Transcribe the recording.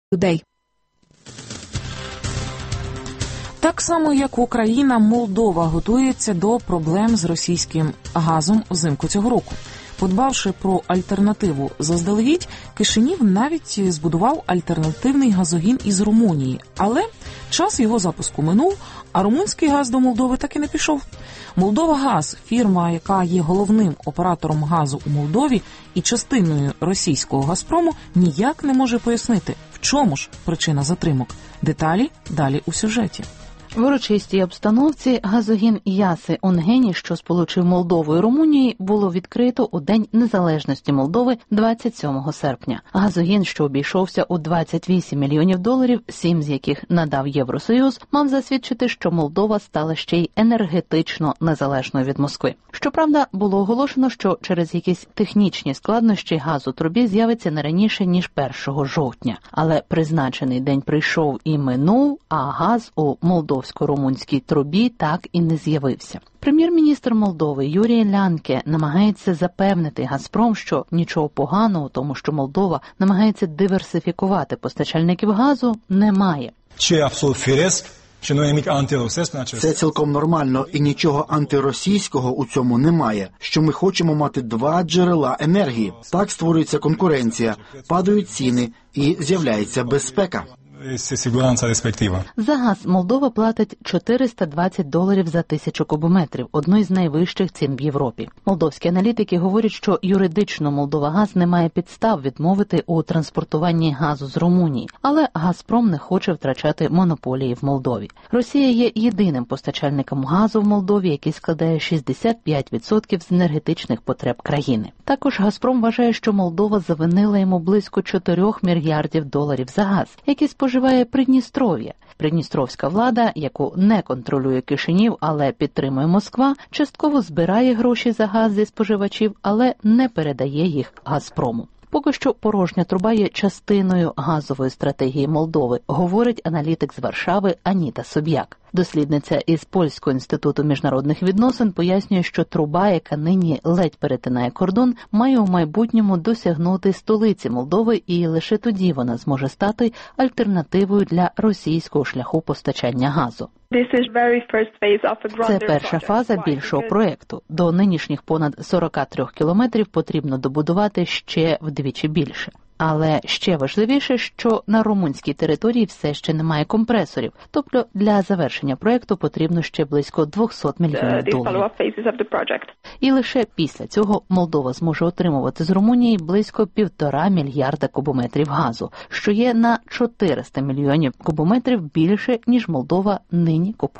людей. Так само, як Україна, Молдова готується до проблем з російським газом взимку цього року. Подбавши про альтернативу заздалегідь, Кишинів навіть збудував альтернативний газогін із Румунії. Але час його запуску минув, а румунський газ до Молдови так і не пішов. «Молдовагаз» – фірма, яка є головним оператором газу у Молдові і частиною російського «Газпрому», ніяк не може пояснити, в чому ж причина затримок. Деталі далі у сюжеті. В урочистій обстановці газогін Яси-Онгені, що сполучив Молдову і Румунію, було відкрито у День Незалежності Молдови 27 серпня. Газогін, що обійшовся у $28 мільйонів, 7 з яких надав Євросоюз, мав засвідчити, що Молдова стала ще й енергетично незалежною від Москви. Щоправда, було оголошено, що через якісь технічні складнощі газ у трубі з'явиться не раніше, ніж 1 жовтня. Але призначений день прийшов і минув, а газ у молдовсько-румунській трубі так і не з'явився. Прем'єр-міністр Молдови Юрій Лянке намагається запевнити «Газпром», що нічого поганого у тому, що Молдова намагається диверсифікувати постачальників газу, немає. Це цілком нормально і нічого антиросійського у цьому немає, що ми хочемо мати два джерела енергії. Так створюється конкуренція, падають ціни і з'являється безпека. За газ Молдова платить $420 за 1000 кубометрів, одну із найвищих цін в Європі. Молдовські аналітики говорять, що юридично Молдовагаз не має підстав відмовити у транспортуванні газу з Румунії, але «Газпром» не хоче втрачати монополії в Молдові. Росія є єдиним постачальником газу в Молдові, який складає 65% з енергетичних потреб країни. Також «Газпром» вважає, що Молдова завинила йому близько $4 мільярдів за газ, який споживає Придністров'я. Придністровська влада, яку не контролює Кишинів, але підтримує Москва, частково збирає гроші за газ зі споживачів, але не передає їх «Газпрому». Поки що порожня труба є частиною газової стратегії Молдови, говорить аналітик з Варшави Аніта Соб'як. Дослідниця із Польського інституту міжнародних відносин пояснює, що труба, яка нині ледь перетинає кордон, має у майбутньому досягнути столиці Молдови, і лише тоді вона зможе стати альтернативою для російського шляху постачання газу. Це перша фаза більшого проєкту. До нинішніх понад 43 кілометрів потрібно добудувати ще вдвічі більше. Але ще важливіше, що на румунській території все ще немає компресорів, тобто для завершення проєкту потрібно ще близько $200 мільйонів. І лише після цього Молдова зможе отримувати з Румунії близько 1,5 мільярда кубометрів газу, що є на 400 мільйонів кубометрів більше, ніж Молдова нині купує.